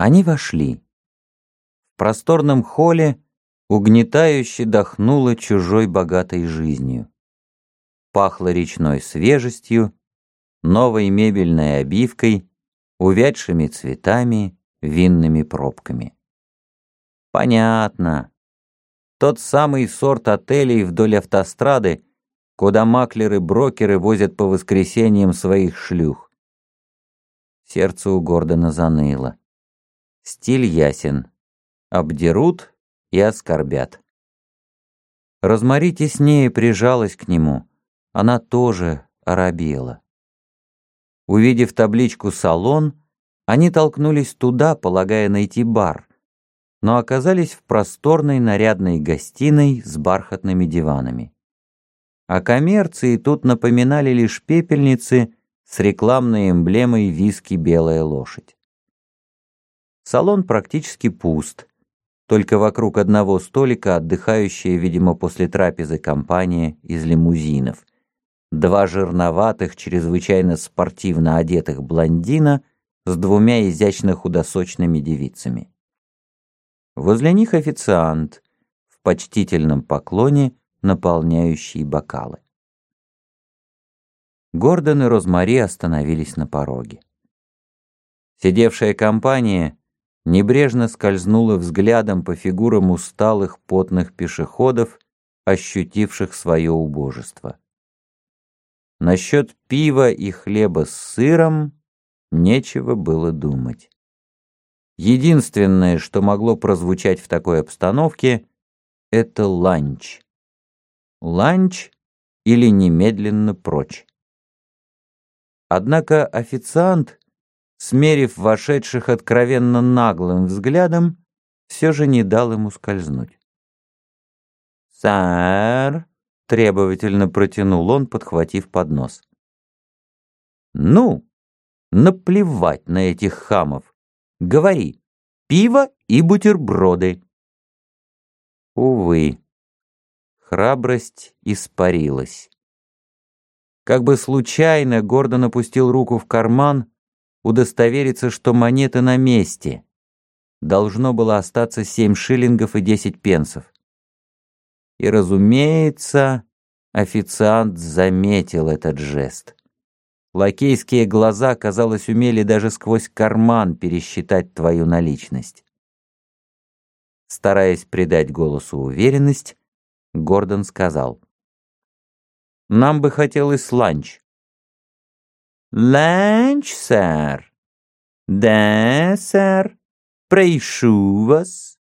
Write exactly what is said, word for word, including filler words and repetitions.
Они вошли. В просторном холле угнетающе дохнуло чужой богатой жизнью. Пахло речной свежестью, новой мебельной обивкой, увядшими цветами, винными пробками. Понятно. Тот самый сорт отелей вдоль автострады, куда маклеры-брокеры возят по воскресеньям своих шлюх. Сердце у Гордона заныло. Стиль ясен. Обдерут и оскорбят. Розмари теснее прижалась к нему. Она тоже оробела. Увидев табличку «Салон», они толкнулись туда, полагая найти бар, но оказались в просторной нарядной гостиной с бархатными диванами. О коммерции тут напоминали лишь пепельницы с рекламной эмблемой виски «Белая лошадь». Салон практически пуст, только вокруг одного столика отдыхающая, видимо, после трапезы компания из лимузинов. Два жирноватых, чрезвычайно спортивно одетых блондина с двумя изящно худосочными девицами. Возле них официант в почтительном поклоне, наполняющий бокалы. Гордон и Розмари остановились на пороге. Сидевшая компания небрежно скользнула взглядом по фигурам усталых потных пешеходов, ощутивших свое убожество. Насчет пива и хлеба с сыром нечего было думать. Единственное, что могло прозвучать в такой обстановке, это ланч. Ланч или немедленно прочь. Однако официант, смерив вошедших откровенно наглым взглядом, все же не дал ему скользнуть. «Сэр!» — требовательно протянул он, подхватив поднос. «Ну, наплевать на этих хамов! Говори, пиво и бутерброды!» Увы, храбрость испарилась. Как бы случайно Гордон опустил руку в карман, удостовериться, что монеты на месте. Должно было остаться семь шиллингов и десять пенсов. И, разумеется, официант заметил этот жест. Лакейские глаза, казалось, умели даже сквозь карман пересчитать твою наличность. Стараясь придать голосу уверенность, Гордон сказал: «Нам бы хотелось ланч». «Ланч, сэр?» «Да, сэр. Прошу вас».